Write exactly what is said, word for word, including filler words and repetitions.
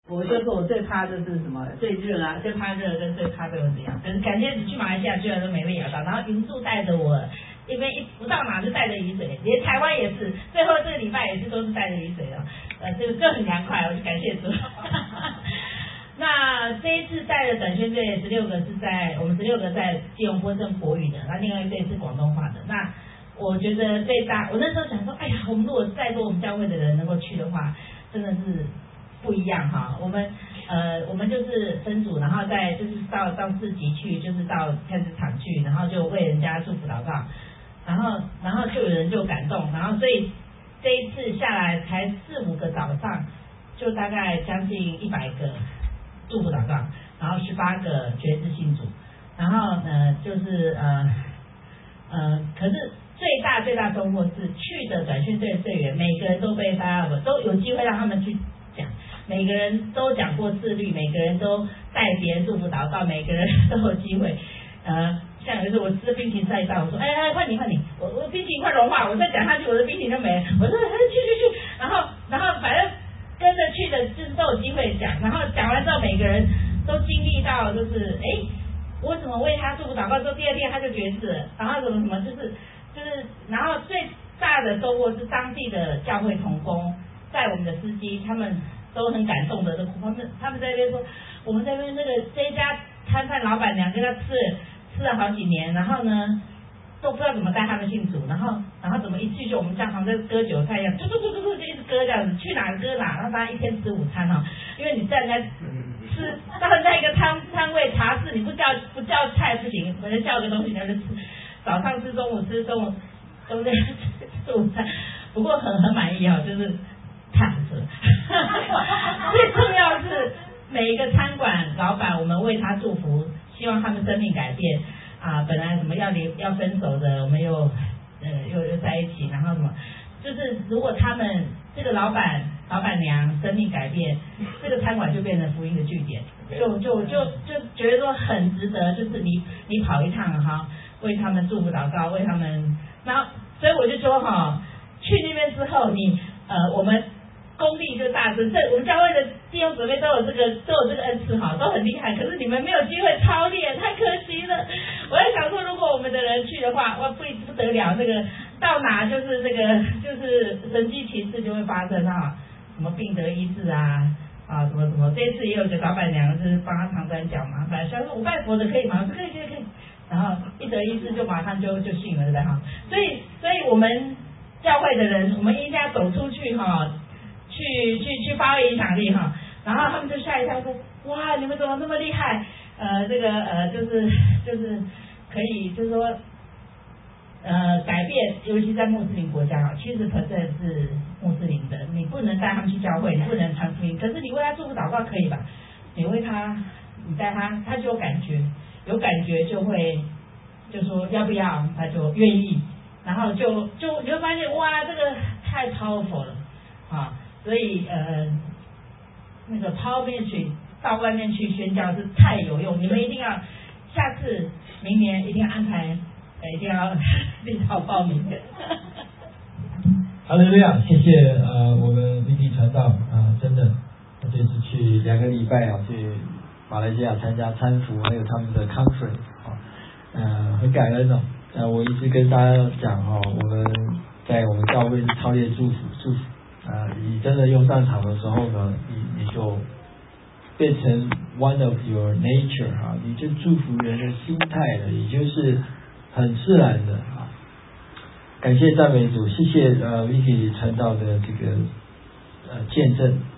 我就说我最怕就是什么最热啊，最怕热跟最怕被蚊子咬。可是感谢你去马来西亚居然都没被咬到，然后云柱带着我，因为一不到哪就带着雨水，连台湾也是，最后这个礼拜也是都是带着雨水的，呃，这个就很凉快，我就感谢主。那这一次带的短宣队十六个是在我们十六个在基隆波镇国语的，那另外一队是广东话的。那我觉得最大，我那时候想说，哎呀，我们如果再多我们教会的人能够去的话，真的是不一样哈。我们呃，我们就是分组，然后再就是到到市集去，就是到菜市场去，然后就为人家祝福祷告，然后然后就有人就感动，然后所以这一次下来才四五个早上，就大概将近一百个祝福祷告，然后十八个决志信主，然后呢就是呃呃，可是最大最大收获是去的短宣队的队员每个人都被大家都有机会让他们去讲，每个人都讲过自律，每个人都带别人祝福祷告，每个人都有机会。呃，像有一次我吃冰淇淋晒一半，我说哎哎换你换你，我我冰淇淋快融化，我再讲下去我的冰淇淋就没了，我说哎去去去，然后然后反正跟着去的就是都有机会讲，然后讲完之后每个人都经历到就是哎我怎么为他祝福祷告之后第二天他就决志了，然后什么什么就是就是然后最大的收获是当地的教会同工在我们的司机他们都很感动的，他们他们在那边说我们在那边那个这一家摊贩老板娘跟他吃了吃了好几年，然后呢都不知道怎么带他们信主，然后然后怎么一去就我们像好像割韭菜一样，突突突突突就一直割这样子，去哪割哪，然后大家一天吃午餐哈，因为你在人家吃到人家一个摊摊位茶室，你不叫不叫菜不行，我就叫个东西在那吃，早上吃中午吃中午都在吃午餐，不过很很满意哈，就是躺着。最重要是每一个餐馆老板，我们为他祝福，希望他们生命改变啊！本来什么要离要分手的，我们又呃又又在一起，然后什么，就是如果他们这个老板老板娘生命改变，这个餐馆就变成福音的据点，就就就就觉得说很值得，就是你你跑一趟哈，为他们祝福祷告，为他们，然后所以我就说哈，去那边之后你呃我们。功力就大增，这我们教会的弟兄姊妹都有这个都有这个恩赐哈，都很厉害。可是你们没有机会操练，太可惜了。我在想说，如果我们的人去的话，哇，不不得了，这个到哪就是这个就是神迹奇事就会发生哈，什么病得医治啊啊什么什么。这次也有个老板娘是帮他长短脚嘛，本来想说我拜佛的可以吗？我说可以可以可以，然后一得医治就马上就就信了，对不对哈？所以所以我们教会的人，我们一定要走出去哈。去去去发挥影响力哈，然后他们就吓一跳说，哇，你们怎么那么厉害？呃，这个呃，就是就是可以，就是说呃改变，尤其在穆斯林国家啊，七十 percent 是穆斯林的，你不能带他们去教会，你不能传福音，可是你为他祝福祷告可以吧？你为他，你带他，他就有感觉，有感觉就会就说要不要，他就愿意，然后就就你会发现哇，这个太 powerful 了啊！所以呃，那个 Power Ministry 到外面去宣教是太有用，你们一定要下次明年一定要安排，呃、一定要立好报名的。 哈利路亚，谢谢呃我们 V T 传道啊、呃，真的，我这次去两个礼拜啊，去马来西亚参加参服，还有他们的 conference 啊，呃很感恩哦。呃，我一直跟大家讲哈、哦，我们在我们教会是超越祝福祝福。啊、呃，你真的用上场的时候呢，你你就变成 one of your nature 哈、啊，你就祝福人的心态了，也就是很自然的啊。感谢赞美主，谢谢呃 Vicky 传道的这个呃见证。